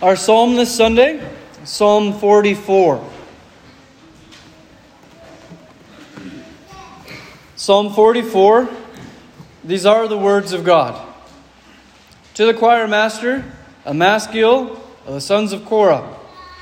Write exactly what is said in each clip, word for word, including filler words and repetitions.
Our psalm this Sunday, Psalm forty-four. Psalm forty-four, these are the words of God. To the choir master, a maskil of the sons of Korah.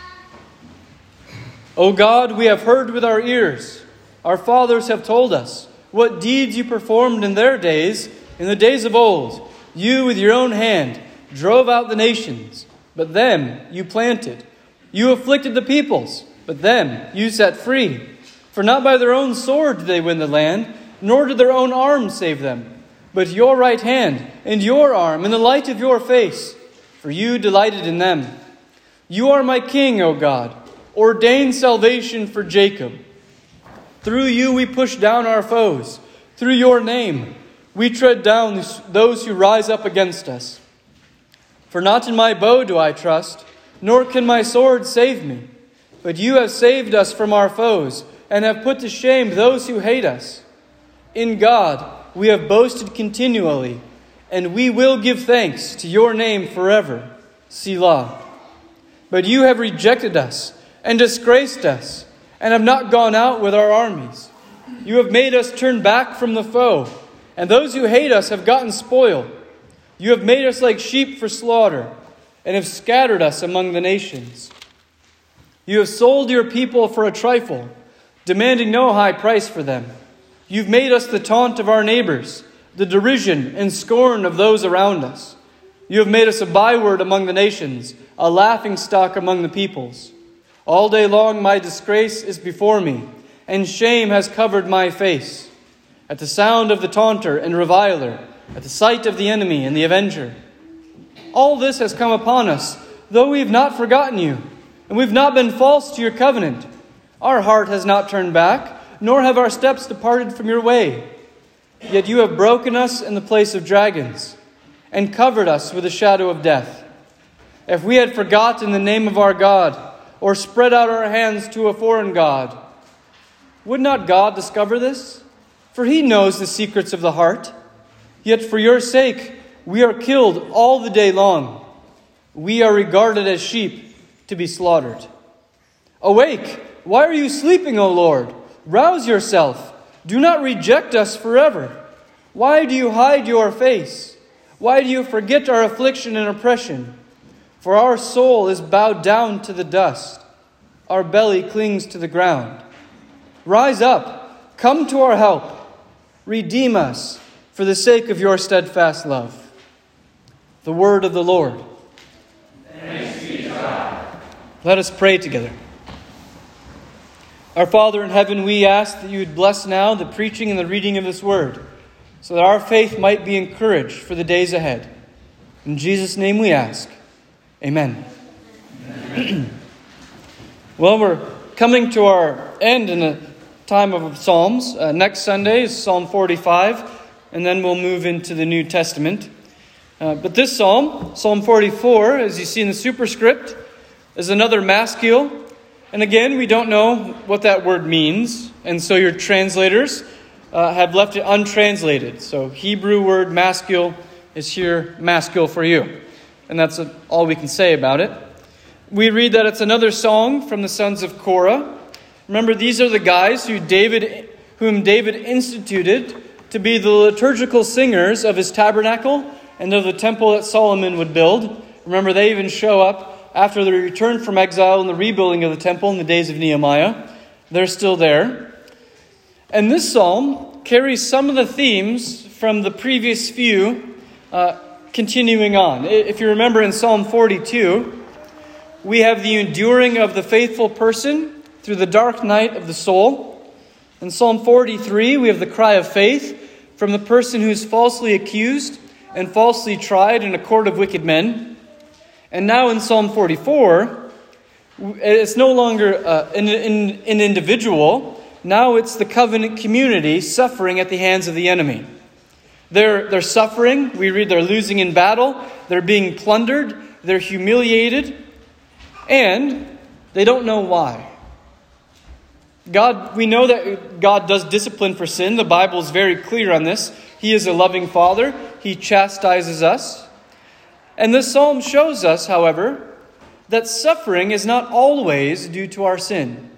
O God, we have heard with our ears. Our fathers have told us what deeds you performed in their days, in the days of old. You with your own hand drove out the nations, but them you planted. You afflicted the peoples, but them you set free. For not by their own sword did they win the land, nor did their own arm save them, but your right hand and your arm and the light of your face, for you delighted in them. You are my king, O God. Ordain salvation for Jacob. Through you we push down our foes. Through your name we tread down those who rise up against us. For not in my bow do I trust, nor can my sword save me. But you have saved us from our foes, and have put to shame those who hate us. In God we have boasted continually, and we will give thanks to your name forever. Selah. But you have rejected us, and disgraced us, and have not gone out with our armies. You have made us turn back from the foe, and those who hate us have gotten spoil. You have made us like sheep for slaughter, and have scattered us among the nations. You have sold your people for a trifle, demanding no high price for them. You've made us the taunt of our neighbors, the derision and scorn of those around us. You have made us a byword among the nations, a laughingstock among the peoples. All day long my disgrace is before me, and shame has covered my face. At the sound of the taunter and reviler, at the sight of the enemy and the avenger. All this has come upon us, though we have not forgotten you, and we have not been false to your covenant. Our heart has not turned back, nor have our steps departed from your way. Yet you have broken us in the place of dragons, and covered us with the shadow of death. If we had forgotten the name of our God, or spread out our hands to a foreign god, would not God discover this? For he knows the secrets of the heart. Yet for your sake we are killed all the day long. We are regarded as sheep to be slaughtered. Awake! Why are you sleeping, O Lord? Rouse yourself. Do not reject us forever. Why do you hide your face? Why do you forget our affliction and oppression? For our soul is bowed down to the dust. Our belly clings to the ground. Rise up. Come to our help. Redeem us for the sake of your steadfast love. The word of the Lord. Thanks be to God. Let us pray together. Our Father in heaven, we ask that you would bless now the preaching and the reading of this word, so that our faith might be encouraged for the days ahead. In Jesus' name we ask. Amen. Amen. Well, we're coming to our end in the time of Psalms. Uh, next Sunday is Psalm forty-five, and then we'll move into the New Testament. Uh, but this psalm, Psalm forty-four, as you see in the superscript, is another maskil. And again, we don't know what that word means, and so your translators uh, have left it untranslated. So Hebrew word maskil is here maskil for you. And that's all we can say about it. We read that it's another song from the sons of Korah. Remember, these are the guys who David, whom David instituted to be the liturgical singers of his tabernacle and of the temple that Solomon would build. Remember, they even show up after the return from exile and the rebuilding of the temple in the days of Nehemiah. They're still there. And this psalm carries some of the themes from the previous few uh, continuing on. If you remember in Psalm forty-two, we have the enduring of the faithful person through the dark night of the soul. In Psalm forty-three, we have the cry of faith from the person who is falsely accused and falsely tried in a court of wicked men. And now in Psalm forty-four, it's no longer uh, an, an, an individual. Now it's the covenant community suffering at the hands of the enemy. They're, they're suffering. We read they're losing in battle. They're being plundered. They're humiliated. And they don't know why. God, we know that God does discipline for sin. The Bible is very clear on this. He is a loving Father. He chastises us. And this psalm shows us, however, that suffering is not always due to our sin.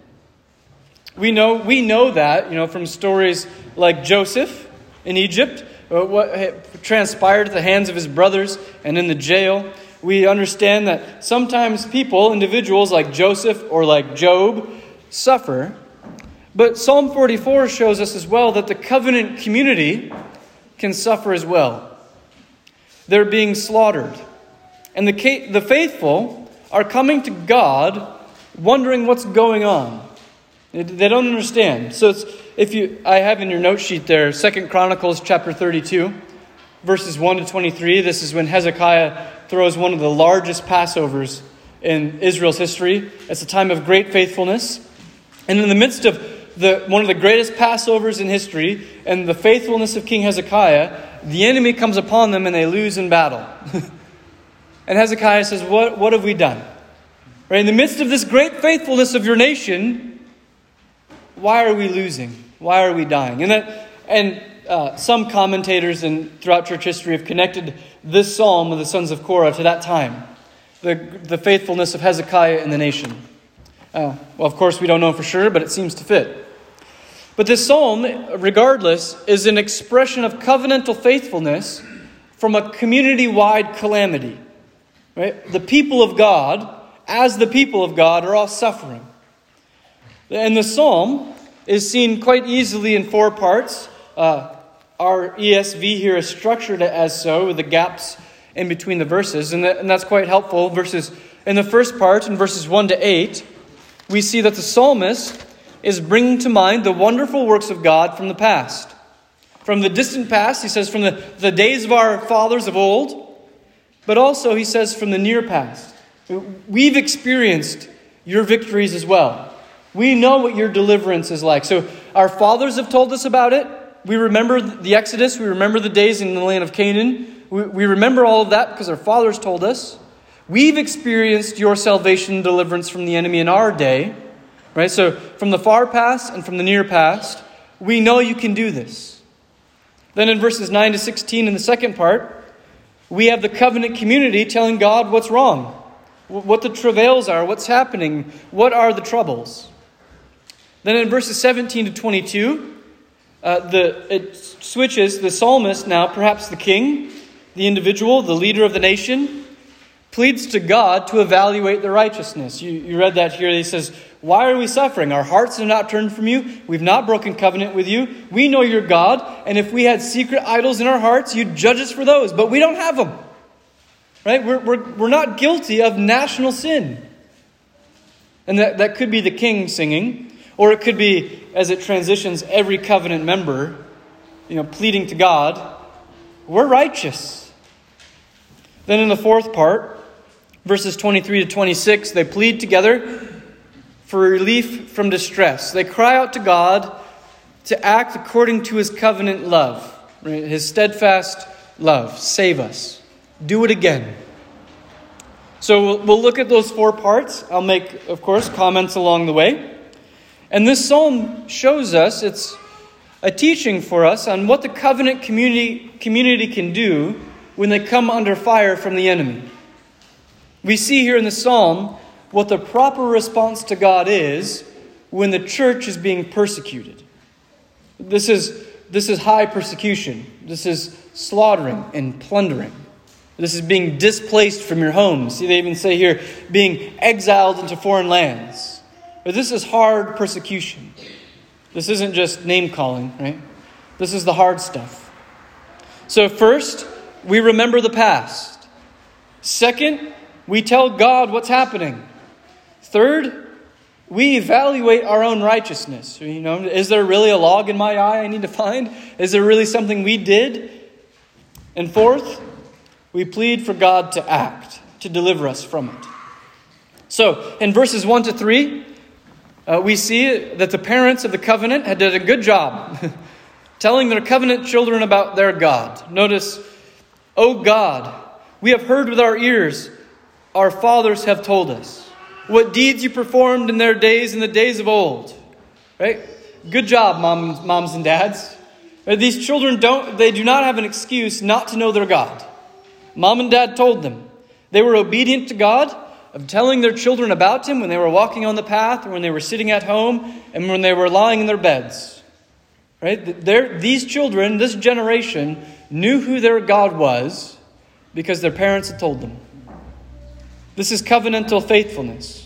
We know we know that, you know, from stories like Joseph in Egypt, what transpired at the hands of his brothers and in the jail. We understand that sometimes people, individuals like Joseph or like Job, suffer. But Psalm forty-four shows us as well that the covenant community can suffer as well. They're being slaughtered. And the the faithful are coming to God wondering what's going on. They don't understand. So it's, if you, I have in your note sheet there, Second Chronicles chapter thirty-two, verses one to twenty-three. This is when Hezekiah throws one of the largest Passovers in Israel's history. It's a time of great faithfulness. And in the midst of the one of the greatest Passovers in history and the faithfulness of King Hezekiah, the enemy comes upon them and they lose in battle. And Hezekiah says, what, what have we done? Right? In the midst of this great faithfulness of your nation, why are we losing? Why are we dying? And that, and uh, some commentators and throughout church history have connected this psalm of the sons of Korah to that time, the the faithfulness of Hezekiah in the nation. Uh, well, of course, we don't know for sure, but it seems to fit. But this psalm, regardless, is an expression of covenantal faithfulness from a community-wide calamity. Right? The people of God, as the people of God, are all suffering. And the psalm is seen quite easily in four parts. Uh, our E S V here is structured as so, with the gaps in between the verses. And, that, and that's quite helpful. Verses in the first part, in verses one to eight, we see that the psalmist is bringing to mind the wonderful works of God from the past. From the distant past, he says, from the, the days of our fathers of old. But also, he says, from the near past. We've experienced your victories as well. We know what your deliverance is like. So our fathers have told us about it. We remember the Exodus. We remember the days in the land of Canaan. We, we remember all of that because our fathers told us. We've experienced your salvation and deliverance from the enemy in our day. Right? So from the far past and from the near past, we know you can do this. Then in verses nine to sixteen in the second part, we have the covenant community telling God what's wrong, what the travails are, what's happening, what are the troubles. Then in verses seventeen to twenty-two, uh, the it switches. The psalmist now, perhaps the king, the individual, the leader of the nation, pleads to God to evaluate their righteousness. You, you read that here. He says, why are we suffering? Our hearts have not turned from you. We've not broken covenant with you. We know you're God. And if we had secret idols in our hearts, you'd judge us for those. But we don't have them. Right? We're, we're, we're not guilty of national sin. And that, that could be the king singing. Or it could be, as it transitions, every covenant member, you know, pleading to God, we're righteous. Then in the fourth part, verses twenty-three to twenty-six, they plead together for relief from distress. They cry out to God to act according to his covenant love, right? His steadfast love. Save us. Do it again. So we'll, we'll look at those four parts. I'll make, of course, comments along the way. And this psalm shows us, it's a teaching for us on what the covenant community, community can do when they come under fire from the enemy. We see here in the psalm what the proper response to God is when the church is being persecuted. This is, this is high persecution. This is slaughtering and plundering. This is being displaced from your homes. See, they even say here, being exiled into foreign lands. But this is hard persecution. This isn't just name-calling, right? This is the hard stuff. So first, we remember the past. Second, we tell God what's happening. Third, we evaluate our own righteousness. You know, is there really a log in my eye I need to find? Is there really something we did? And fourth, we plead for God to act, to deliver us from it. So, in verses one to three, uh, we see that the parents of the covenant had done a good job telling their covenant children about their God. Notice, O God, we have heard with our ears, our fathers have told us what deeds you performed in their days, in the days of old. Right? Good job, moms, moms and dads. Right? These children don't, they do not have an excuse not to know their God. Mom and dad told them. They were obedient to God. of telling their children about him when they were walking on the path, or when they were sitting at home, and when they were lying in their beds. Right? They're, these children, this generation, knew who their God was because their parents had told them. This is covenantal faithfulness.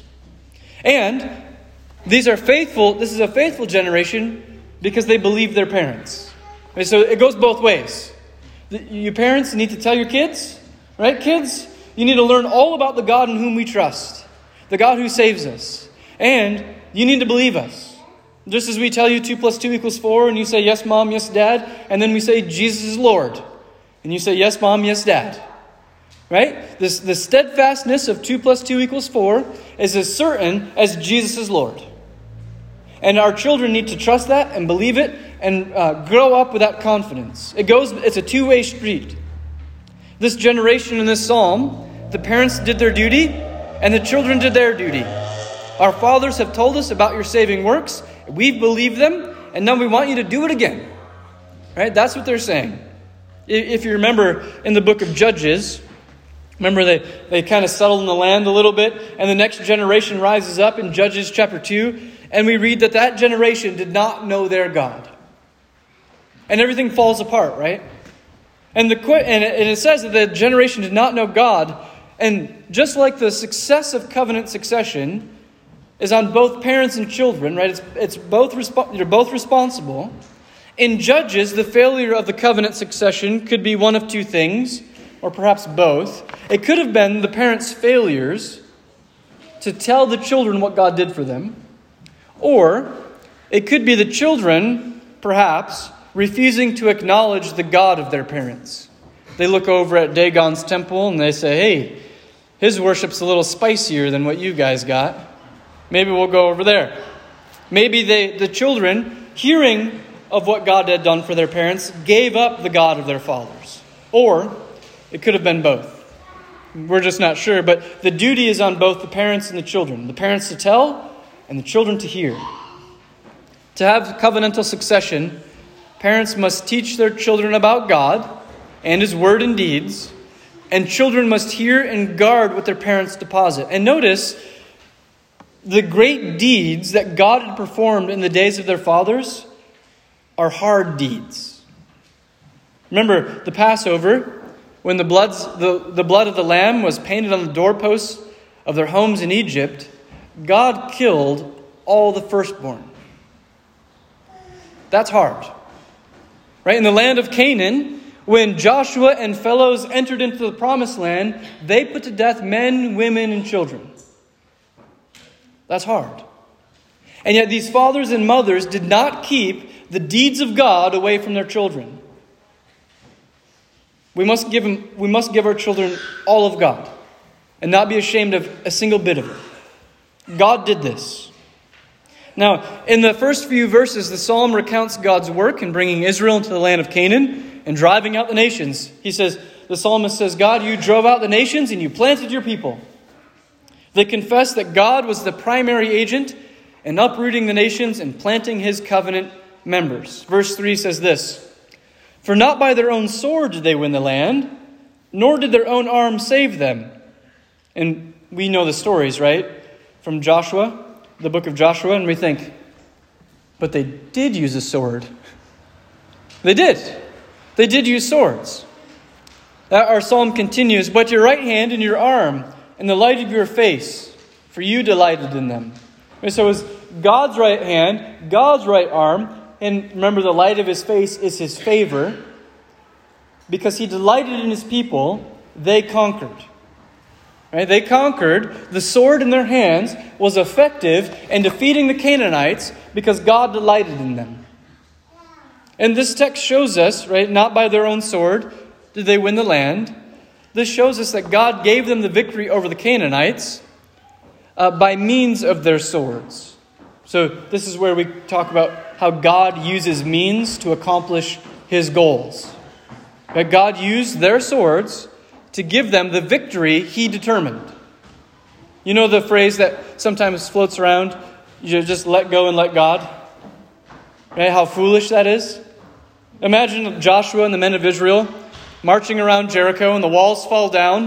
And these are faithful, this is a faithful generation because they believe their parents. Right? So it goes both ways. Your parents need to tell your kids, right? Kids, you need to learn all about the God in whom we trust, the God who saves us. And you need to believe us. Just as we tell you two plus two equals four, and you say, yes, Mom, yes, Dad. And then we say, Jesus is Lord. And you say, yes, Mom, yes, Dad. Right? This, the steadfastness of two plus two equals four is as certain as Jesus is Lord. And our children need to trust that and believe it and uh, grow up with that confidence. It goes. It's a two-way street. This generation in this psalm, the parents did their duty and the children did their duty. Our fathers have told us about your saving works. We've believed them, and now we want you to do it again. Right? That's what they're saying. If you remember in the book of Judges, remember they, they kind of settled in the land a little bit, and the next generation rises up in Judges chapter two, and we read that that generation did not know their God. And everything falls apart, right? And the and it says that the generation did not know God, and just like the success of covenant succession is on both parents and children, right? It's it's both resp- you're both responsible. In Judges, the failure of the covenant succession could be one of two things, or perhaps both. It could have been the parents' failures to tell the children what God did for them, or it could be the children, perhaps, refusing to acknowledge the God of their parents. They look over at Dagon's temple and they say, hey, his worship's a little spicier than what you guys got. Maybe we'll go over there. Maybe they, the children, hearing of what God had done for their parents, gave up the God of their fathers. Or it could have been both. We're just not sure. But the duty is on both the parents and the children. The parents to tell and the children to hear. To have covenantal succession, parents must teach their children about God and His word and deeds. And children must hear and guard what their parents deposit. And notice, the great deeds that God had performed in the days of their fathers are hard deeds. Remember the Passover, when the, bloods, the, the blood of the lamb was painted on the doorposts of their homes in Egypt, God killed all the firstborn. That's hard. Right? In the land of Canaan, when Joshua and fellows entered into the promised land, they put to death men, women, and children. That's hard. And yet these fathers and mothers did not keep the deeds of God away from their children. We must give them, we must give our children all of God and not be ashamed of a single bit of it. God did this. Now, in the first few verses, the psalm recounts God's work in bringing Israel into the land of Canaan and driving out the nations. He says, the psalmist says, God, you drove out the nations and you planted your people. They confess that God was the primary agent in uprooting the nations and planting His covenant members. Verse three says this, for not by their own sword did they win the land, nor did their own arm save them. And we know the stories, right? From Joshua, the book of Joshua, and we think, but they did use a sword. They did. They did use swords. Our psalm continues, but your right hand and your arm and the light of your face, for you delighted in them. And so it was God's right hand, God's right arm, and remember the light of His face is His favor. Because He delighted in His people, they conquered. Right? They conquered. The sword in their hands was effective in defeating the Canaanites because God delighted in them. And this text shows us, right, not by their own sword did they win the land. This shows us that God gave them the victory over the Canaanites uh, by means of their swords. So this is where we talk about how God uses means to accomplish His goals. That God used their swords to give them the victory He determined. You know the phrase that sometimes floats around, you just let go and let God? Right? How foolish that is. Imagine Joshua and the men of Israel marching around Jericho and the walls fall down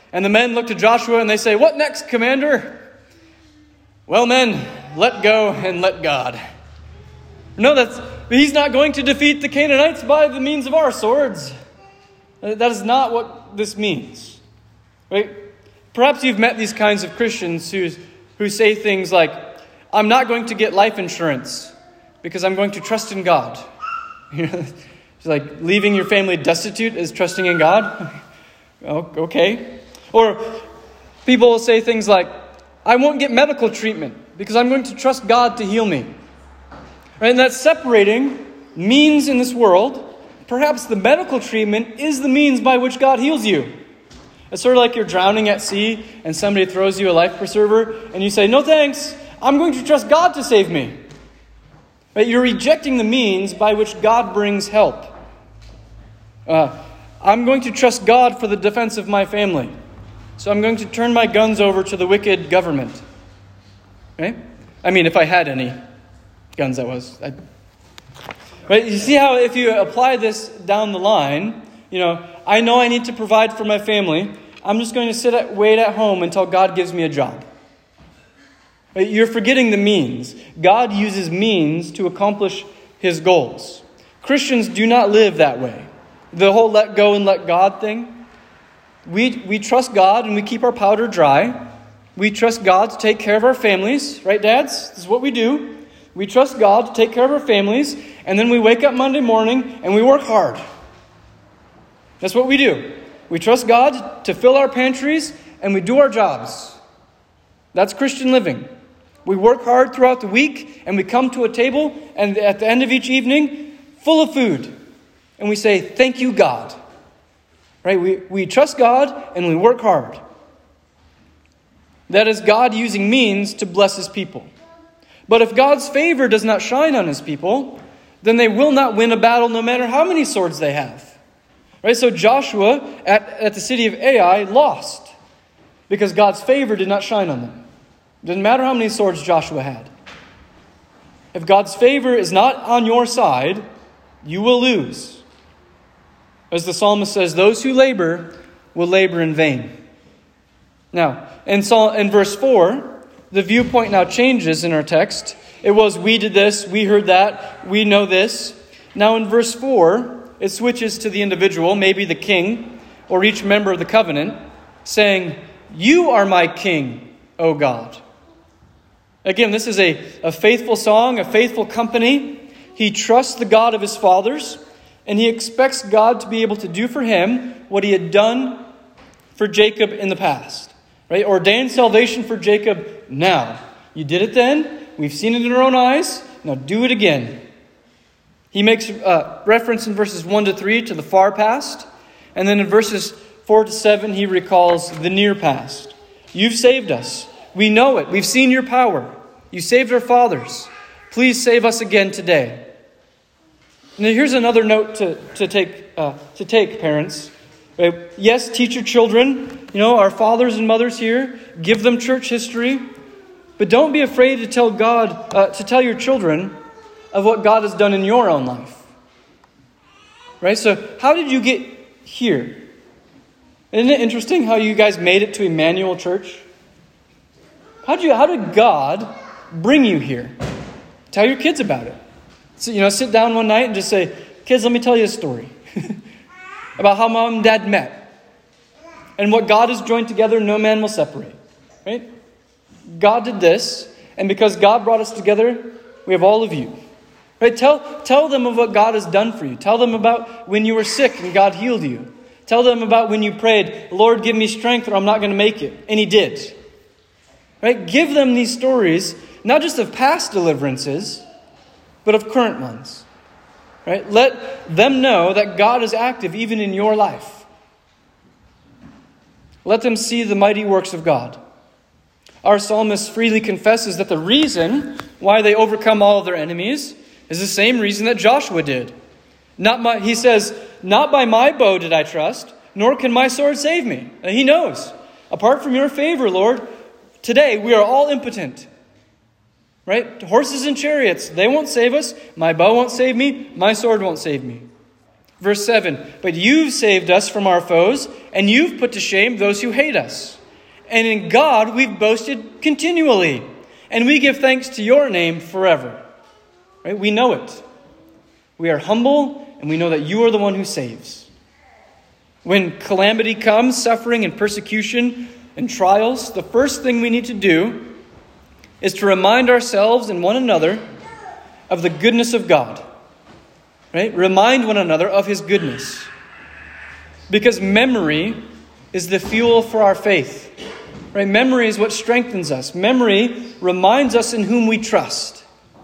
And the men look to Joshua and they say, "What next, commander?" "Well, men, let go and let God." No, that's he's not going to defeat the Canaanites by the means of our swords. That is not what this means. Right? Perhaps you've met these kinds of Christians who, who say things like, "I'm not going to get life insurance because I'm going to trust in God." You know, it's like leaving your family destitute is trusting in God. Oh, okay. Or people will say things like, "I won't get medical treatment because I'm going to trust God to heal me." Right? And that's separating means in this world. Perhaps the medical treatment is the means by which God heals you. It's sort of like you're drowning at sea and somebody throws you a life preserver and you say, "No thanks, I'm going to trust God to save me." Right? You're rejecting the means by which God brings help. Uh, I'm going to trust God for the defense of my family. So I'm going to turn my guns over to the wicked government. Right? I mean, if I had any guns, that was. I, right? You see how if you apply this down the line, you know, I know I need to provide for my family. I'm just going to sit at, wait at home until God gives me a job. Right? You're forgetting the means. God uses means to accomplish his goals. Christians do not live that way. The whole let go and let God thing. We, we trust God and we keep our powder dry. We trust God to take care of our families. Right, dads? This is what we do. We trust God to take care of our families. And then we wake up Monday morning and we work hard. That's what we do. We trust God to fill our pantries and we do our jobs. That's Christian living. We work hard throughout the week and we come to a table and at the end of each evening, full of food. And we say, "Thank you, God." Right? We, we trust God and we work hard. That is God using means to bless his people. But if God's favor does not shine on his people, then they will not win a battle no matter how many swords they have. Right? So Joshua at, at the city of Ai lost because God's favor did not shine on them. It didn't matter how many swords Joshua had. If God's favor is not on your side, you will lose. As the psalmist says, those who labor will labor in vain. Now, in, Psalm, in verse four, the viewpoint now changes in our text. It was, we did this, we heard that, we know this. Now in verse four, it switches to the individual, maybe the king, or each member of the covenant, saying, "You are my king, O God." Again, this is a, a faithful song, a faithful company. He trusts the God of his fathers, and he expects God to be able to do for him what he had done for Jacob in the past. Right? Ordained salvation for Jacob now. You did it then. We've seen it in our own eyes. Now do it again. He makes uh, reference in verses one to three to the far past. And then in verses four to seven, he recalls the near past. You've saved us. We know it. We've seen your power. You saved our fathers. Please save us again today. Now here's another note to, to take, uh, to take, parents. Right? Yes, teach your children, you know, our fathers and mothers here, give them church history. But don't be afraid to tell God, uh, to tell your children of what God has done in your own life. Right? So how did you get here? Isn't it interesting how you guys made it to Emmanuel Church? How did you, how did God bring you here? Tell your kids about it. So, you know, sit down one night and just say, "Kids, let me tell you a story about how mom and dad met. And what God has joined together, no man will separate." Right? God did this, and because God brought us together, we have all of you. Right? Tell, tell them of what God has done for you. Tell them about when you were sick and God healed you. Tell them about when you prayed, "Lord, give me strength or I'm not going to make it." And he did. Right? Give them these stories, not just of past deliverances, but of current ones. Right? Let them know that God is active even in your life. Let them see the mighty works of God. Our psalmist freely confesses that the reason why they overcome all of their enemies is the same reason that Joshua did. Not my, he says, "Not by my bow did I trust, nor can my sword save me." And he knows, apart from your favor, Lord, today we are all impotent. Right? Horses and chariots, they won't save us. My bow won't save me. My sword won't save me. Verse seven, but you've saved us from our foes, and you've put to shame those who hate us. And in God we've boasted continually, and we give thanks to your name forever. Right? We know it. We are humble, and we know that you are the one who saves. When calamity comes, suffering and persecution and trials, the first thing we need to do is to remind ourselves and one another of the goodness of God. Right? Remind one another of his goodness. Because memory is the fuel for our faith. Right? Memory is what strengthens us. Memory reminds us in whom we trust.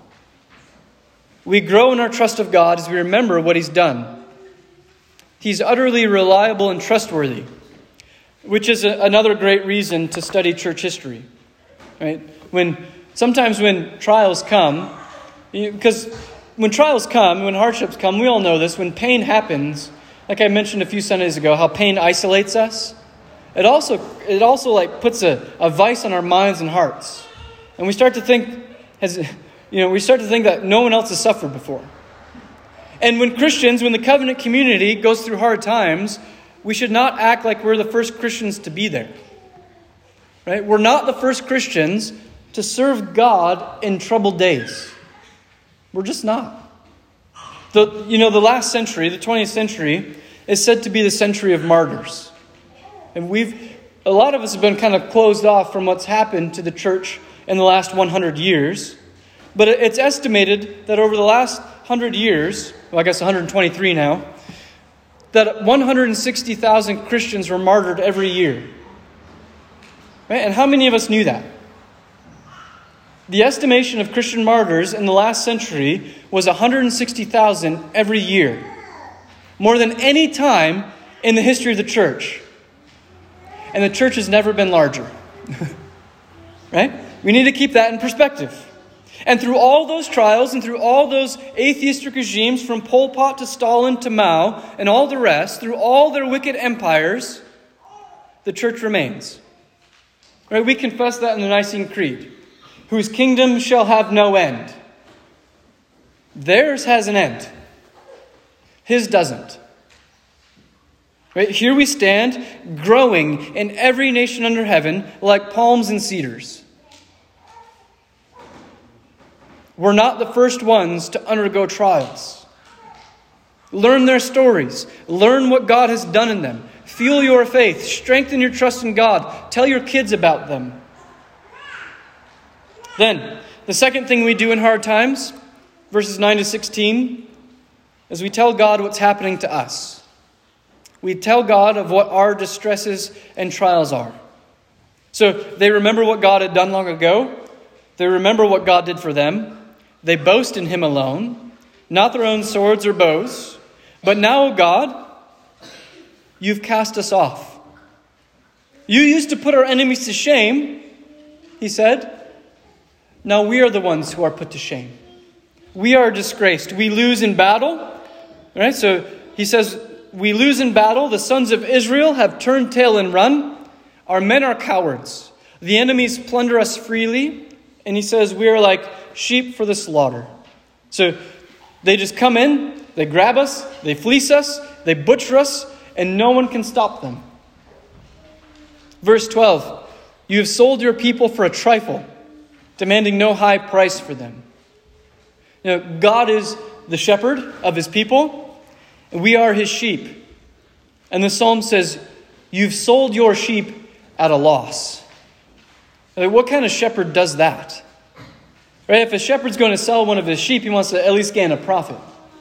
We grow in our trust of God as we remember what he's done. He's utterly reliable and trustworthy, which is a, another great reason to study church history. Right? When sometimes when trials come, because when trials come, when hardships come, we all know this, when pain happens, like I mentioned a few Sundays ago, how pain isolates us. It also it also like puts a, a vice on our minds and hearts. And we start to think, as you know, we start to think that no one else has suffered before. And when Christians, when the covenant community goes through hard times, we should not act like we're the first Christians to be there. Right? We're not the first Christians to serve God in troubled days. We're just not. The, you know, the last century, the twentieth century, is said to be the century of martyrs. And we've, a lot of us have been kind of closed off from what's happened to the church in the last one hundred years. But it's estimated that over the last one hundred years, well, I guess one hundred twenty-three now, that one hundred sixty thousand Christians were martyred every year. Right? And how many of us knew that? The estimation of Christian martyrs in the last century was one hundred sixty thousand every year. More than any time in the history of the church. And the church has never been larger. Right? We need to keep that in perspective. And through all those trials and through all those atheistic regimes, from Pol Pot to Stalin to Mao and all the rest, through all their wicked empires, the church remains. Right? We confess that in the Nicene Creed. Whose kingdom shall have no end. Theirs has an end. His doesn't. Right? Here we stand, growing in every nation under heaven like palms and cedars. We're not the first ones to undergo trials. Learn their stories. Learn what God has done in them. Fuel your faith. Strengthen your trust in God. Tell your kids about them. Then, the second thing we do in hard times, verses nine to sixteen, is we tell God what's happening to us. We tell God of what our distresses and trials are. So they remember what God had done long ago. They remember what God did for them. They boast in him alone, not their own swords or bows. But now, O God, you've cast us off. You used to put our enemies to shame, he said. Now we are the ones who are put to shame. We are disgraced. We lose in battle. Right? So he says, we lose in battle. The sons of Israel have turned tail and run. Our men are cowards. The enemies plunder us freely. And he says, we are like sheep for the slaughter. So they just come in, they grab us, they fleece us, they butcher us, and no one can stop them. Verse twelve, you have sold your people for a trifle, demanding no high price for them. You know, God is the shepherd of his people, and we are his sheep. And the psalm says, you've sold your sheep at a loss. Like, what kind of shepherd does that? Right? If a shepherd's going to sell one of his sheep, he wants to at least gain a profit.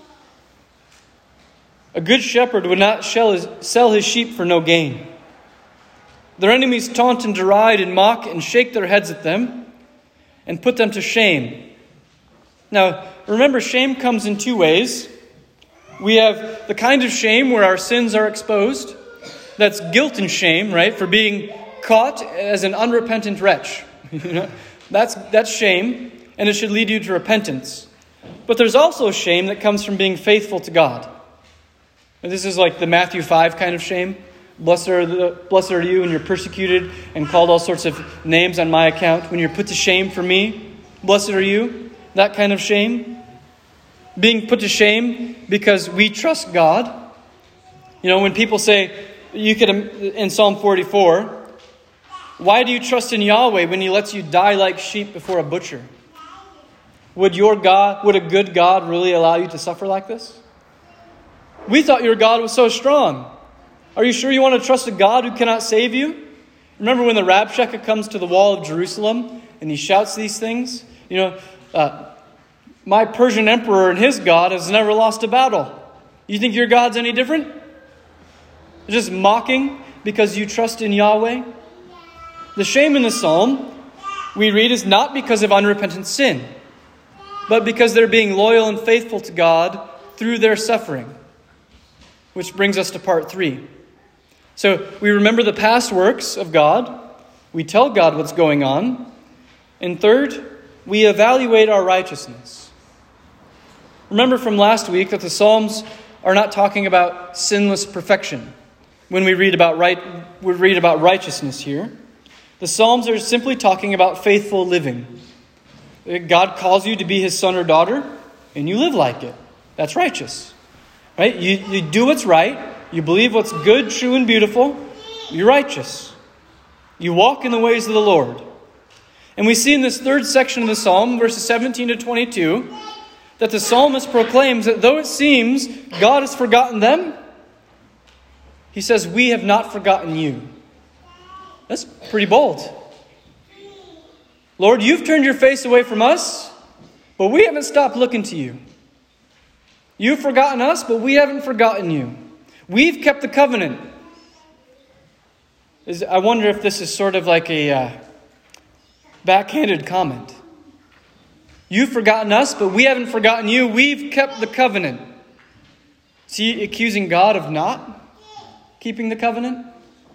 A good shepherd would not sell his, sell his sheep for no gain. Their enemies taunt and deride and mock and shake their heads at them and put them to shame. Now, remember, shame comes in two ways. We have the kind of shame where our sins are exposed. That's guilt and shame, right? For being caught as an unrepentant wretch. You know, that's that's shame, and it should lead you to repentance. But there's also shame that comes from being faithful to God. And this is like the Matthew five kind of shame. Blessed are, the, blessed are you when you're persecuted and called all sorts of names on my account. When you're put to shame for me, blessed are you. That kind of shame. Being put to shame because we trust God. You know, when people say, you could, in Psalm forty-four, why do you trust in Yahweh when He lets you die like sheep before a butcher? Would your God, would a good God really allow you to suffer like this? We thought your God was so strong. Are you sure you want to trust a God who cannot save you? Remember when the Rabshakeh comes to the wall of Jerusalem and he shouts these things? You know, uh, my Persian emperor and his God has never lost a battle. You think your God's any different? Just mocking because you trust in Yahweh? The shame in the psalm, we read, is not because of unrepentant sin, but because they're being loyal and faithful to God through their suffering. Which brings us to part three. So we remember the past works of God. We tell God what's going on. And third, we evaluate our righteousness. Remember from last week that the Psalms are not talking about sinless perfection. When we read about right, we read about righteousness here, the Psalms are simply talking about faithful living. God calls you to be His son or daughter, and you live like it. That's righteous. Right? You, you do what's right. You believe what's good, true, and beautiful. You're righteous. You walk in the ways of the Lord. And we see in this third section of the Psalm, verses seventeen to twenty-two, that the psalmist proclaims that though it seems God has forgotten them, he says, we have not forgotten you. That's pretty bold. Lord, you've turned your face away from us, but we haven't stopped looking to you. You've forgotten us, but we haven't forgotten you. We've kept the covenant. I wonder if this is sort of like a uh, backhanded comment. You've forgotten us, but we haven't forgotten you. We've kept the covenant. Is he accusing God of not keeping the covenant?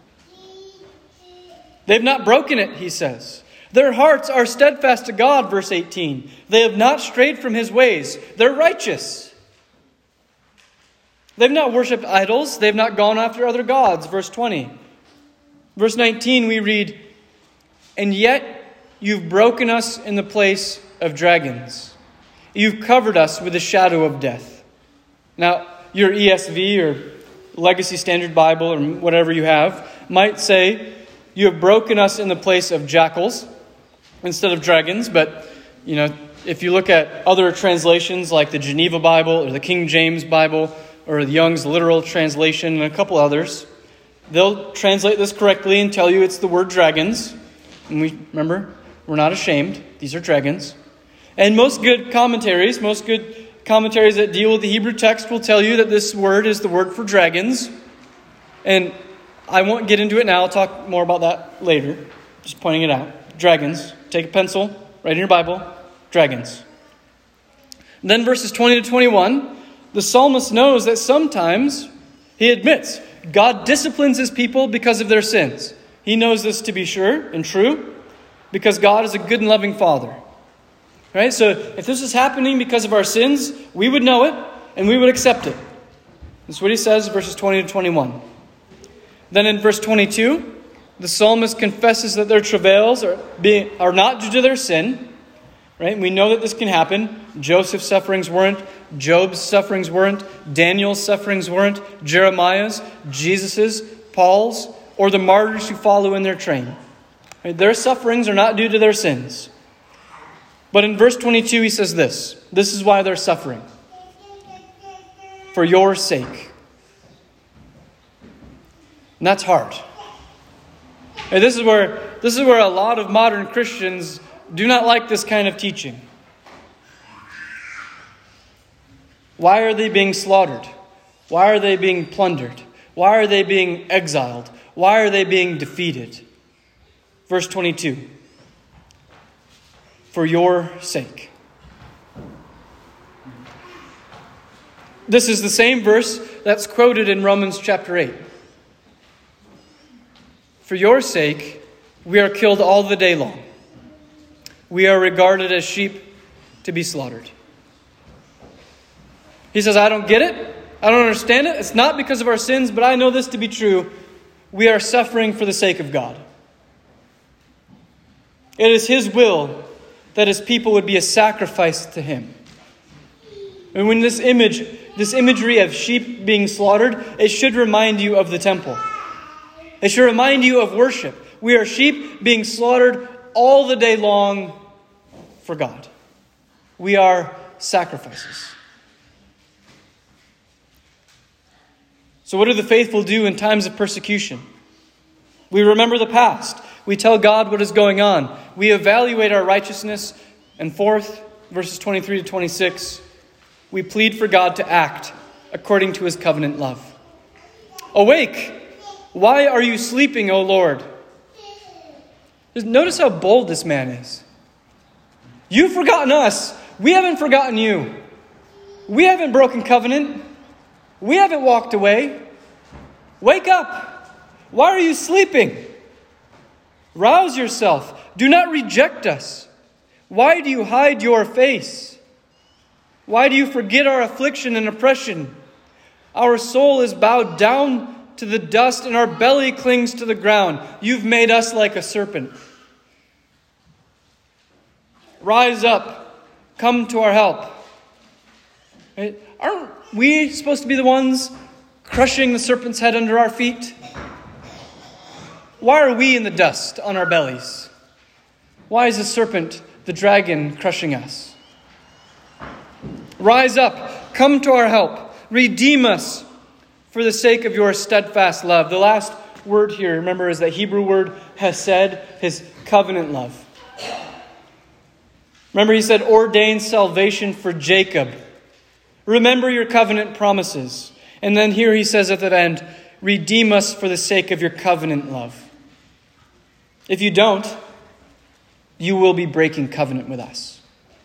They've not broken it, he says. Their hearts are steadfast to God, verse eighteen. They have not strayed from His ways. They're righteous. They've not worshipped idols. They've not gone after other gods. Verse twenty. Verse nineteen we read, and yet you've broken us in the place of dragons. You've covered us with the shadow of death. Now, your E S V or Legacy Standard Bible or whatever you have might say, you have broken us in the place of jackals instead of dragons. But, you know, if you look at other translations like the Geneva Bible or the King James Bible, or the Young's literal translation, and a couple others, they'll translate this correctly and tell you it's the word dragons. And we remember, we're not ashamed. These are dragons. And most good commentaries, most good commentaries that deal with the Hebrew text will tell you that this word is the word for dragons. And I won't get into it now. I'll talk more about that later. Just pointing it out. Dragons. Take a pencil, write in your Bible. Dragons. And then verses twenty to twenty-one. The psalmist knows that sometimes, he admits, God disciplines His people because of their sins. He knows this to be sure and true because God is a good and loving Father. Right? So if this is happening because of our sins, we would know it and we would accept it. That's what he says, verses twenty to twenty-one. Then in verse twenty-two, the psalmist confesses that their travails are, being, are not due to their sin. Right? We know that this can happen. Joseph's sufferings weren't. Job's sufferings weren't. Daniel's sufferings weren't. Jeremiah's, Jesus's, Paul's, or the martyrs who follow in their train. Right? Their sufferings are not due to their sins. But in verse twenty-two, he says this. This is why they're suffering. For your sake. And that's hard. And this is where this is where a lot of modern Christians do not like this kind of teaching. Why are they being slaughtered? Why are they being plundered? Why are they being exiled? Why are they being defeated? Verse twenty-two. For your sake. This is the same verse that's quoted in Romans chapter eight. For your sake, we are killed all the day long. We are regarded as sheep to be slaughtered. He says, I don't get it. I don't understand it. It's not because of our sins, but I know this to be true. We are suffering for the sake of God. It is His will that His people would be a sacrifice to Him. And when this image, this imagery of sheep being slaughtered, it should remind you of the temple. It should remind you of worship. We are sheep being slaughtered all the day long for God. We are sacrifices. So what do the faithful do in times of persecution? We remember the past. We tell God what is going on. We evaluate our righteousness. And fourth, verses twenty-three to twenty-six, we plead for God to act according to his covenant love. Awake! Why are you sleeping, O Lord? Just notice how bold this man is. You've forgotten us. We haven't forgotten you. We haven't broken covenant. We haven't walked away. Wake up. Why are you sleeping? Rouse yourself. Do not reject us. Why do you hide your face? Why do you forget our affliction and oppression? Our soul is bowed down to the dust and our belly clings to the ground. You've made us like a serpent. Rise up. Come to our help. Right? Aren't we supposed to be the ones crushing the serpent's head under our feet? Why are we in the dust on our bellies? Why is the serpent, the dragon, crushing us? Rise up. Come to our help. Redeem us for the sake of your steadfast love. The last word here, remember, is that Hebrew word hesed, his covenant love. Remember, he said, ordain salvation for Jacob. Remember your covenant promises. And then here he says at the end, redeem us for the sake of your covenant love. If you don't, you will be breaking covenant with us.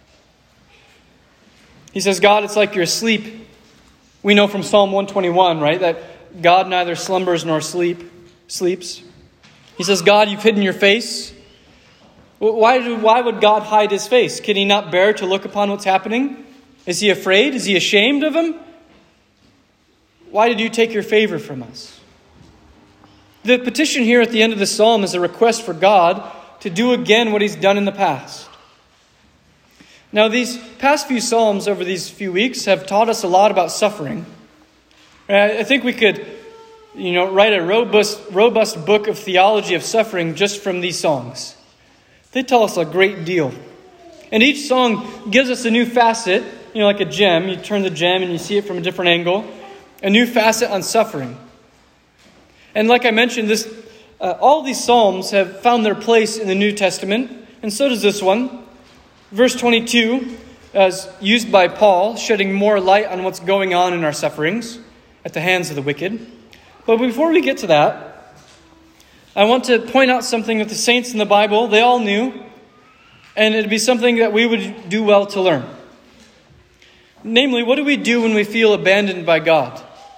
He says, God, it's like you're asleep. We know from Psalm one twenty-one, right, that God neither slumbers nor sleep sleeps. He says, God, you've hidden your face. Why, do, why would God hide his face? Can he not bear to look upon what's happening? Is he afraid? Is he ashamed of him? Why did you take your favor from us? The petition here at the end of the psalm is a request for God to do again what he's done in the past. Now, these past few psalms over these few weeks have taught us a lot about suffering. I think we could, you know, write a robust, robust book of theology of suffering just from these songs. They tell us a great deal. And each song gives us a new facet, you know, like a gem. You turn the gem and you see it from a different angle. A new facet on suffering. And like I mentioned, this uh, all these psalms have found their place in the New Testament. And so does this one. Verse twenty-two, as used by Paul, shedding more light on what's going on in our sufferings at the hands of the wicked. But before we get to that, I want to point out something that the saints in the Bible, they all knew, and it'd be something that we would do well to learn. Namely, what do we do when we feel abandoned by God?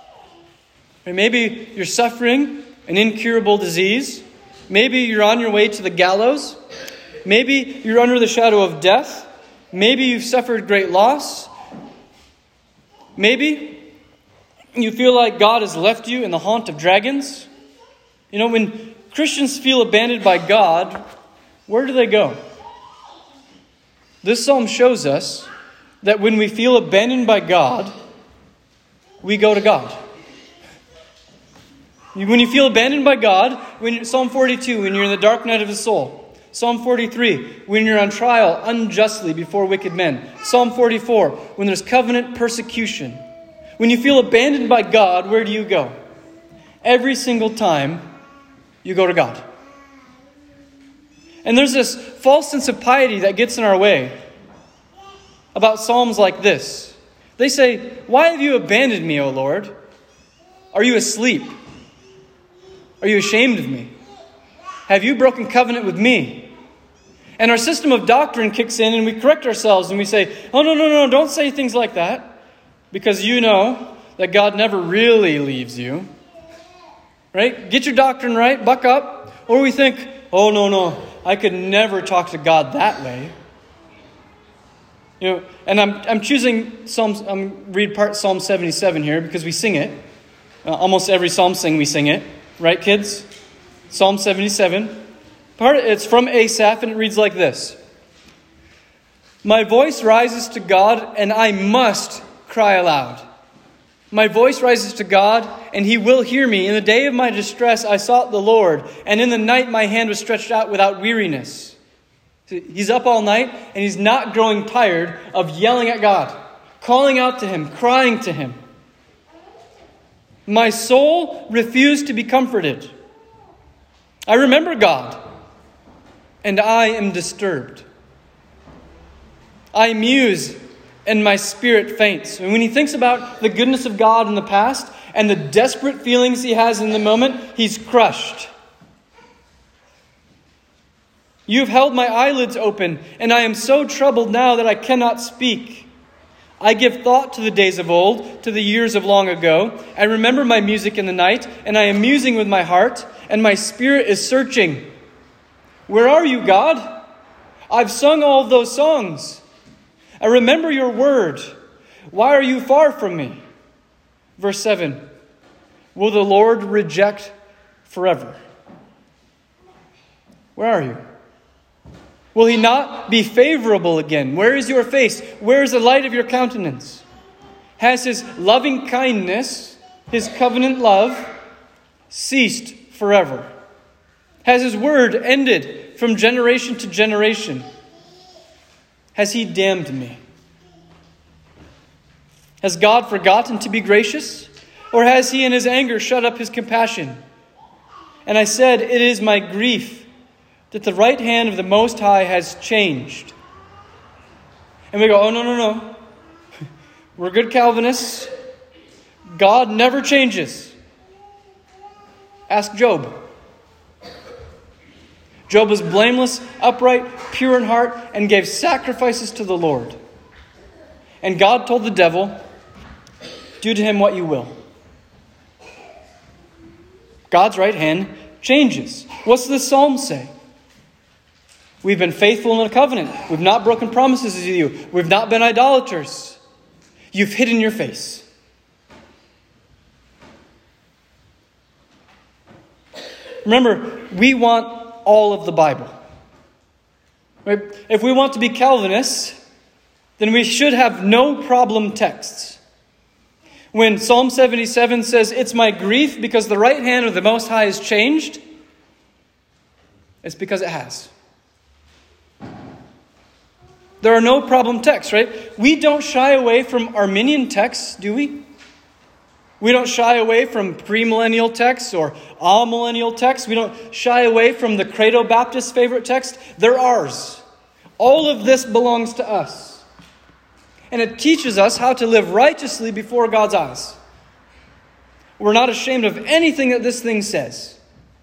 Maybe you're suffering an incurable disease. Maybe you're on your way to the gallows. Maybe you're under the shadow of death. Maybe you've suffered great loss. Maybe you feel like God has left you in the haunt of dragons. You know, when Christians feel abandoned by God, where do they go? This psalm shows us that when we feel abandoned by God, we go to God. When you feel abandoned by God, when Psalm forty-two, when you're in the dark night of the soul. Psalm forty-three, when you're on trial unjustly before wicked men. Psalm forty-four, when there's covenant persecution. When you feel abandoned by God, where do you go? Every single time, you go to God. And there's this false sense of piety that gets in our way about psalms like this. They say, why have you abandoned me, O Lord? Are you asleep? Are you ashamed of me? Have you broken covenant with me? And our system of doctrine kicks in and we correct ourselves and we say, oh, no, no, no, don't say things like that. Because you know that God never really leaves you. Right? Get your doctrine right, buck up. Or we think, oh, no, no, I could never talk to God that way. You know, and I'm I'm choosing Psalms. I'm read part Psalm seventy-seven here because we sing it. Uh, almost every psalm sing we sing it, right, kids? Psalm seventy-seven. Part it's from Asaph, and it reads like this: My voice rises to God, and I must cry aloud. My voice rises to God, and he will hear me. In the day of my distress I sought the Lord, and in the night my hand was stretched out without weariness. He's up all night, and he's not growing tired of yelling at God, calling out to him, crying to him. My soul refused to be comforted. I remember God, and I am disturbed. I muse, and my spirit faints. And when he thinks about the goodness of God in the past and the desperate feelings he has in the moment, he's crushed. You have held my eyelids open, and I am so troubled now that I cannot speak. I give thought to the days of old, to the years of long ago. I remember my music in the night, and I am musing with my heart, and my spirit is searching. Where are you, God? I've sung all of those songs. I remember your word. Why are you far from me? Verse seven. Will the Lord reject forever? Where are you? Will he not be favorable again? Where is your face? Where is the light of your countenance? Has his loving kindness, his covenant love, ceased forever? Has his word ended from generation to generation? Has he damned me? Has God forgotten to be gracious? Or has he in his anger shut up his compassion? And I said, it is my grief that the right hand of the Most High has changed. And we go, oh, no, no, no. We're good Calvinists. God never changes. Ask Job. Job was blameless, upright, pure in heart, and gave sacrifices to the Lord. And God told the devil, do to him what you will. God's right hand changes. What's the Psalm say? We've been faithful in the covenant. We've not broken promises with you. We've not been idolaters. You've hidden your face. Remember, we want all of the Bible. Right? If we want to be Calvinists, then we should have no problem texts. When Psalm seventy-seven says, it's my grief because the right hand of the Most High has changed, it's because it has. There are no problem texts, right? We don't shy away from Arminian texts, do we? We don't shy away from premillennial texts or amillennial texts. We don't shy away from the Credo Baptist favorite text. They're ours. All of this belongs to us. And it teaches us how to live righteously before God's eyes. We're not ashamed of anything that this thing says.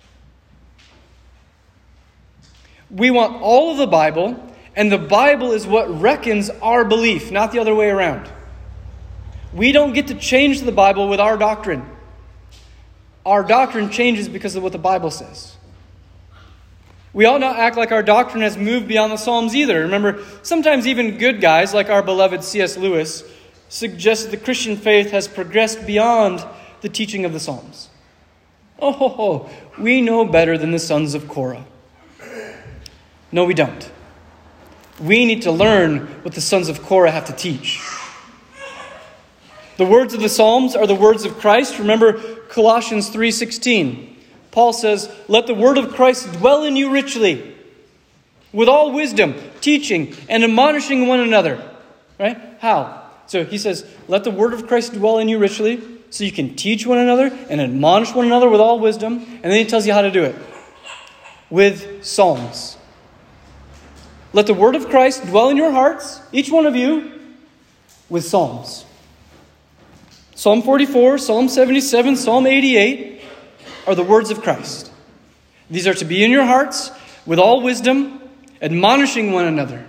We want all of the Bible, and the Bible is what reckons our belief, not the other way around. We don't get to change the Bible with our doctrine. Our doctrine changes because of what the Bible says. We ought not act like our doctrine has moved beyond the Psalms either. Remember, sometimes even good guys like our beloved C S Lewis suggest that the Christian faith has progressed beyond the teaching of the Psalms. Oh, ho, ho. We know better than the sons of Korah. No, we don't. We need to learn what the sons of Korah have to teach. The words of the Psalms are the words of Christ. Remember Colossians three sixteen. Paul says, let the word of Christ dwell in you richly, with all wisdom, teaching, and admonishing one another. Right? How? So he says, let the word of Christ dwell in you richly, so you can teach one another and admonish one another with all wisdom. And then he tells you how to do it. With psalms. Let the word of Christ dwell in your hearts, each one of you, with psalms. Psalm forty-four, Psalm seventy-seven, Psalm eighty-eight are the words of Christ. These are to be in your hearts with all wisdom, admonishing one another.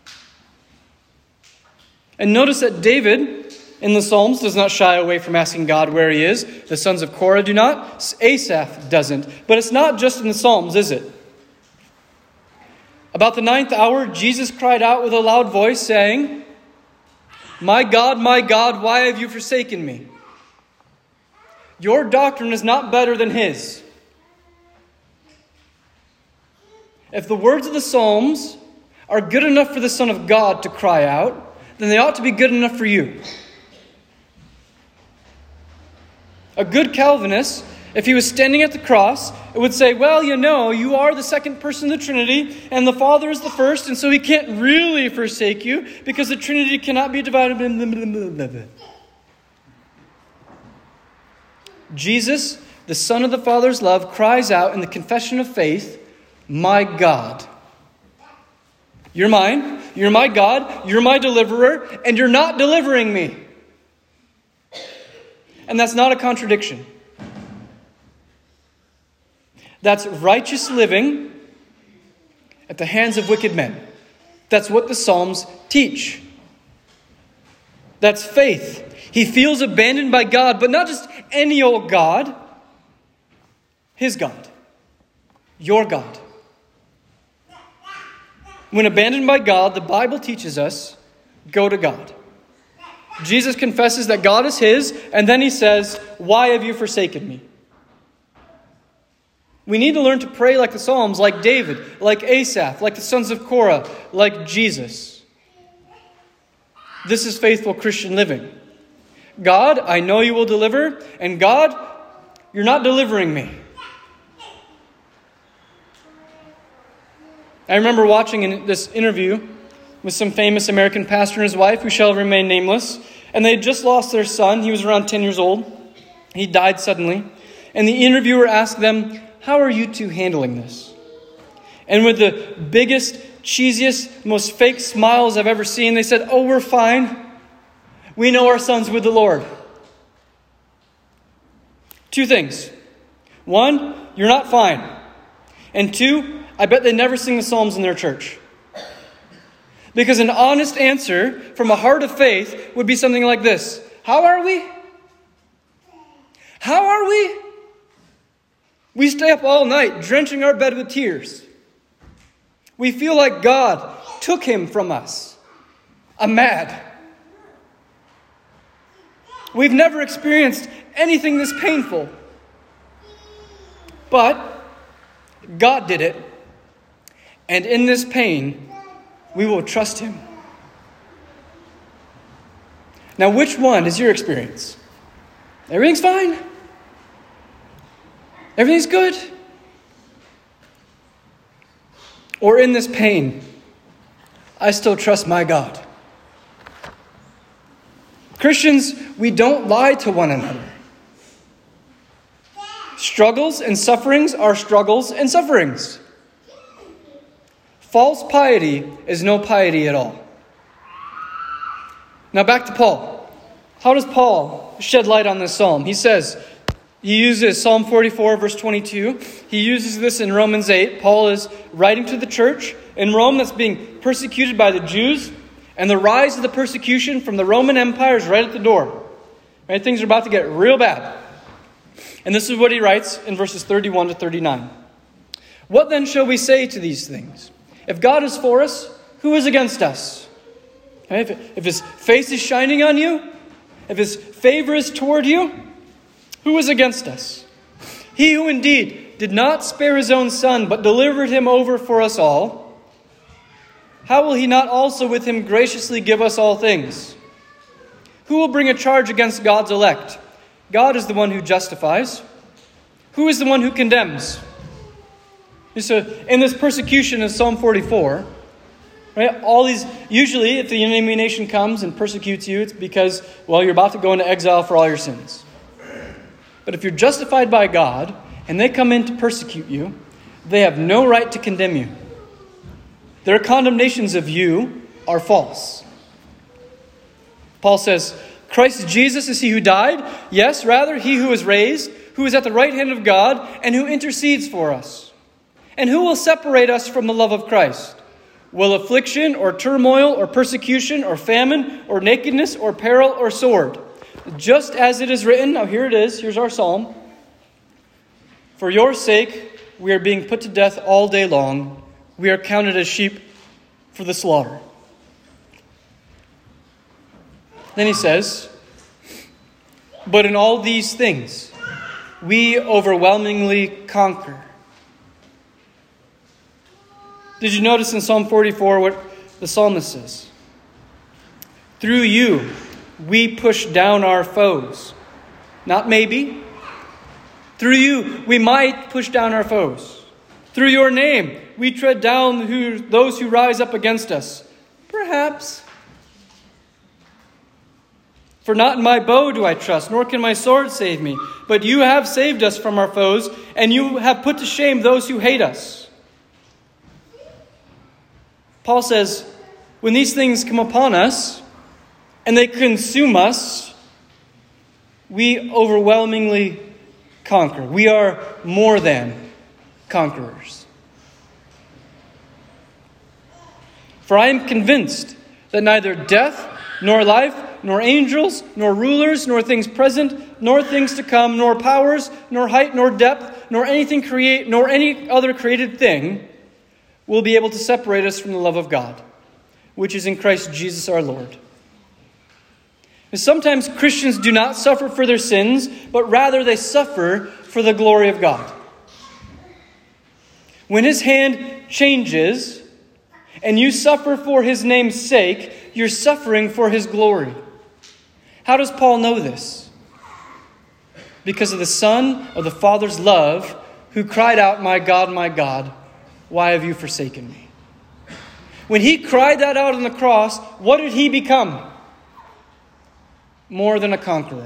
And notice that David in the Psalms does not shy away from asking God where he is. The sons of Korah do not. Asaph doesn't. But it's not just in the Psalms, is it? About the ninth hour, Jesus cried out with a loud voice, saying, my God, my God, why have you forsaken me? Your doctrine is not better than his. If the words of the Psalms are good enough for the Son of God to cry out, then they ought to be good enough for you. A good Calvinist, if he was standing at the cross, it would say, well, you know, you are the second person of the Trinity, and the Father is the first, and so he can't really forsake you, because the Trinity cannot be divided. Jesus, the Son of the Father's love, cries out in the confession of faith, my God. You're mine, you're my God, you're my deliverer, and you're not delivering me. And that's not a contradiction. That's righteous living at the hands of wicked men. That's what the Psalms teach. That's faith. He feels abandoned by God, but not just any old God. His God. Your God. When abandoned by God, the Bible teaches us, go to God. Jesus confesses that God is his, and then he says, why have you forsaken me? We need to learn to pray like the Psalms, like David, like Asaph, like the sons of Korah, like Jesus. This is faithful Christian living. God, I know you will deliver, and God, you're not delivering me. I remember watching in this interview with some famous American pastor and his wife, who shall remain nameless, and they had just lost their son. He was around ten years old. He died suddenly. And the interviewer asked them, how are you two handling this? And with the biggest, cheesiest, most fake smiles I've ever seen, they said, oh, we're fine. We know our son's with the Lord. Two things. One, you're not fine. And two, I bet they never sing the Psalms in their church. Because an honest answer from a heart of faith would be something like this. How are we? How are we? We stay up all night, drenching our bed with tears. We feel like God took him from us. I'm mad. We've never experienced anything this painful. But God did it. And in this pain, we will trust him. Now, which one is your experience? Everything's fine. Everything's good. Or in this pain, I still trust my God. Christians, we don't lie to one another. Struggles and sufferings are struggles and sufferings. False piety is no piety at all. Now back to Paul. How does Paul shed light on this psalm? He says, he uses Psalm forty-four, verse twenty-two. He uses this in Romans eight. Paul is writing to the church in Rome that's being persecuted by the Jews. And the rise of the persecution from the Roman Empire is right at the door. Right? Things are about to get real bad. And this is what he writes in verses thirty-one to thirty-nine. What then shall we say to these things? If God is for us, who is against us? Right? If, if his face is shining on you, if his favor is toward you, who is against us? He who indeed did not spare his own son, but delivered him over for us all, how will he not also with him graciously give us all things? Who will bring a charge against God's elect? God is the one who justifies. Who is the one who condemns? So in this persecution of Psalm forty-four, right, all these, usually if the enemy nation comes and persecutes you, it's because, well, you're about to go into exile for all your sins. But if you're justified by God and they come in to persecute you, they have no right to condemn you. Their condemnations of you are false. Paul says, Christ Jesus is he who died. Yes, rather, he who is raised, who is at the right hand of God, and who intercedes for us. And who will separate us from the love of Christ? Will affliction or turmoil or persecution or famine or nakedness or peril or sword? Just as it is written, now here it is, here's our psalm. For your sake, we are being put to death all day long. We are counted as sheep for the slaughter. Then he says, but in all these things, we overwhelmingly conquer. Did you notice in Psalm forty-four what the psalmist says? Through you, we push down our foes. Not maybe, Through you, we might push down our foes. Through your name, we tread down who, those who rise up against us. Perhaps. For not in my bow do I trust, nor can my sword save me. But you have saved us from our foes, and you have put to shame those who hate us. Paul says, when these things come upon us, and they consume us, we overwhelmingly conquer. We are more than conquerors. For I am convinced that neither death, nor life, nor angels, nor rulers, nor things present, nor things to come, nor powers, nor height, nor depth, nor anything create, nor any other created thing will be able to separate us from the love of God, which is in Christ Jesus our Lord. And sometimes Christians do not suffer for their sins, but rather they suffer for the glory of God. When His hand changes, and you suffer for His name's sake, you're suffering for His glory. How does Paul know this? Because of the Son of the Father's love, who cried out, "My God, my God, why have you forsaken me?" When He cried that out on the cross, what did He become? More than a conqueror.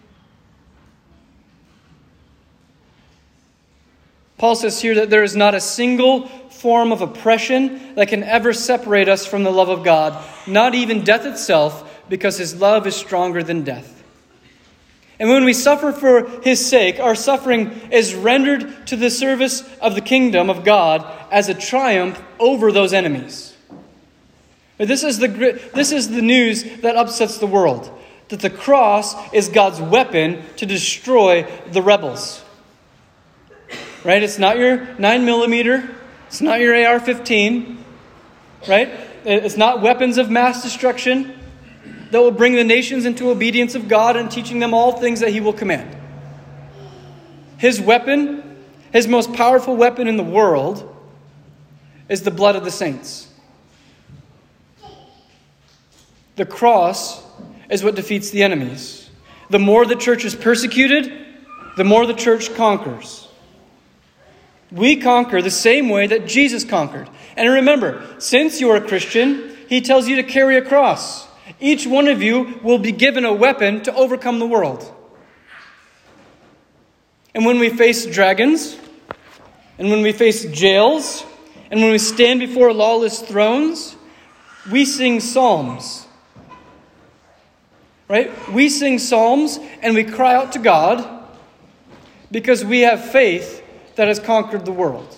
Paul says here that there is not a single form of oppression that can ever separate us from the love of God, not even death itself, because His love is stronger than death. And when we suffer for His sake, our suffering is rendered to the service of the kingdom of God as a triumph over those enemies. But this is the this is the news that upsets the world, that the cross is God's weapon to destroy the rebels. Right? It's not your nine millimeter. It's not your A R fifteen. Right? It's not weapons of mass destruction that will bring the nations into obedience of God and teaching them all things that He will command. His weapon, His most powerful weapon in the world, is the blood of the saints. The cross is what defeats the enemies. The more the church is persecuted, the more the church conquers. We conquer the same way that Jesus conquered. And remember, since you are a Christian, He tells you to carry a cross. Each one of you will be given a weapon to overcome the world. And when we face dragons, and when we face jails, and when we stand before lawless thrones, we sing psalms. Right? We sing psalms and we cry out to God because we have faith that has conquered the world.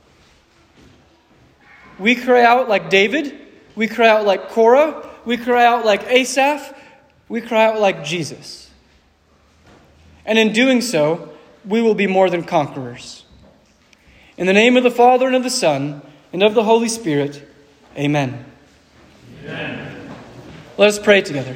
We cry out like David. We cry out like Korah. We cry out like Asaph. We cry out like Jesus. And in doing so, we will be more than conquerors. In the name of the Father, and of the Son, and of the Holy Spirit, amen. Amen. Let us pray together.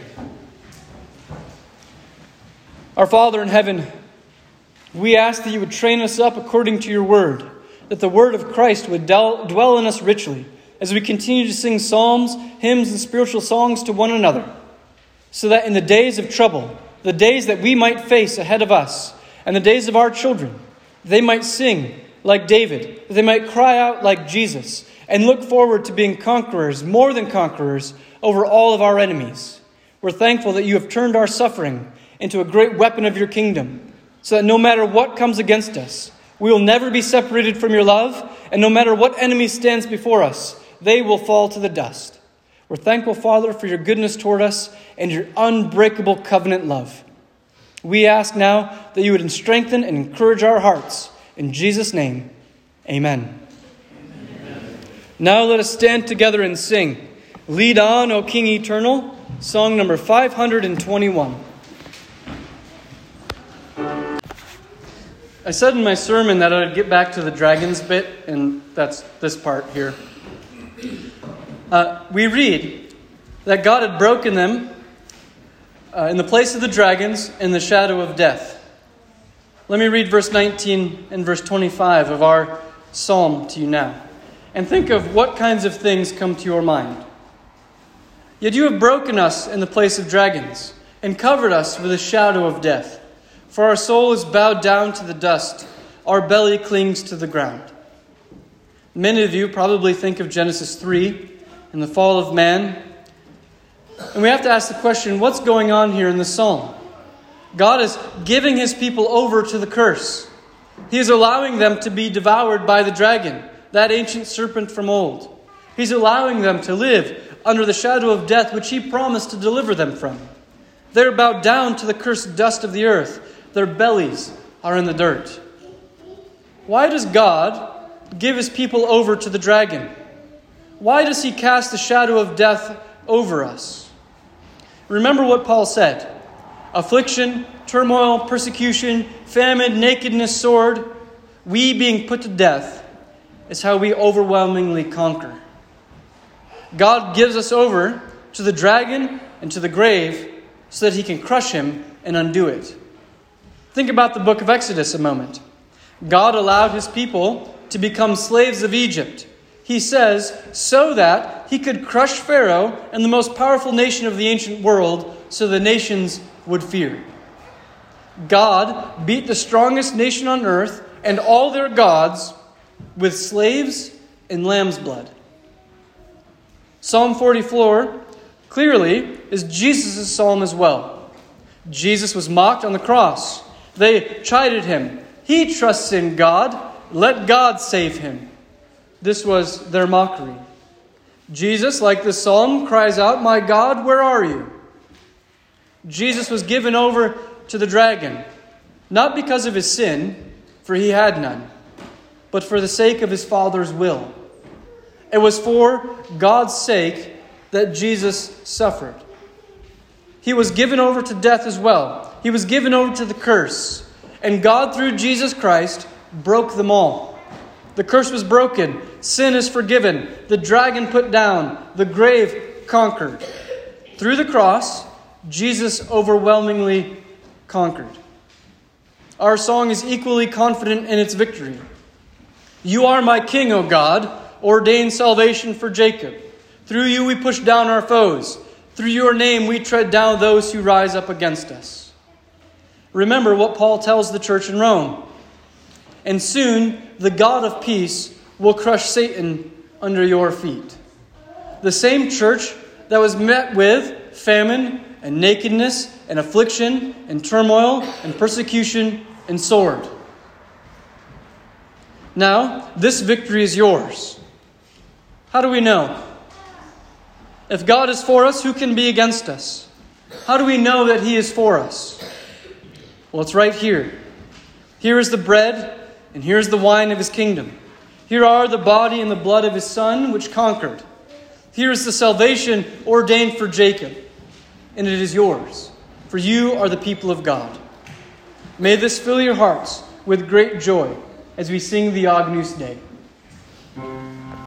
Our Father in heaven, we ask that you would train us up according to your word, that the word of Christ would dwell in us richly as we continue to sing psalms, hymns, and spiritual songs to one another, so that in the days of trouble, the days that we might face ahead of us, and the days of our children, they might sing like David, that they might cry out like Jesus, and look forward to being conquerors, more than conquerors, over all of our enemies. We're thankful that you have turned our suffering into a great weapon of your kingdom, so that no matter what comes against us, we will never be separated from your love, and no matter what enemy stands before us, they will fall to the dust. We're thankful, Father, for your goodness toward us and your unbreakable covenant love. We ask now that you would strengthen and encourage our hearts. In Jesus' name, amen. Amen. Now let us stand together and sing, "Lead On, O King Eternal," song number five hundred twenty-one. I said in my sermon that I'd get back to the dragons bit, and that's this part here. Uh, we read that God had broken them uh, in the place of the dragons in the shadow of death. Let me read verse nineteen and verse twenty-five of our psalm to you now, and think of what kinds of things come to your mind. "Yet you have broken us in the place of dragons, and covered us with a shadow of death. For our soul is bowed down to the dust. Our belly clings to the ground. Many of you probably think of Genesis three and the fall of man. And we have to ask the question, what's going on here in this psalm? God is giving his people over to the curse. He is allowing them to be devoured by the dragon, that ancient serpent from old. He's allowing them to live under the shadow of death, which he promised to deliver them from. They're bowed down to the cursed dust of the earth. Their bellies are in the dirt. Why does God give his people over to the dragon? Why does he cast the shadow of death over us? Remember what Paul said. Affliction, turmoil, persecution, famine, nakedness, sword, we being put to death is how we overwhelmingly conquer. God gives us over to the dragon and to the grave so that he can crush him and undo it. Think about the book of Exodus a moment. God allowed his people to become slaves of Egypt. He says, so that he could crush Pharaoh and the most powerful nation of the ancient world, so the nations would fear. God beat the strongest nation on earth and all their gods with slaves and lamb's blood. Psalm forty-four clearly is Jesus' psalm as well. Jesus was mocked on the cross. They chided him. He trusts in God. Let God save him. This was their mockery. Jesus, like the psalm, cries out, my God, where are you? Jesus was given over to the dragon, not because of his sin, for he had none, but for the sake of his Father's will. It was for God's sake that Jesus suffered. He was given over to death as well. He was given over to the curse. And God, through Jesus Christ, broke them all. The curse was broken. Sin is forgiven. The dragon put down. The grave conquered. Through the cross, Jesus overwhelmingly conquered. Our song is equally confident in its victory. You are my King, O God. Ordain salvation for Jacob. Through you we push down our foes. Through your name we tread down those who rise up against us. Remember what Paul tells the church in Rome. And soon the God of peace will crush Satan under your feet. The same church that was met with famine and nakedness and affliction and turmoil and persecution and sword. Now, this victory is yours. How do we know? If God is for us, who can be against us? How do we know that he is for us? Well, it's right here. Here is the bread, and here is the wine of his kingdom. Here are the body and the blood of his Son, which conquered. Here is the salvation ordained for Jacob, and it is yours, for you are the people of God. May this fill your hearts with great joy as we sing the Agnus Dei.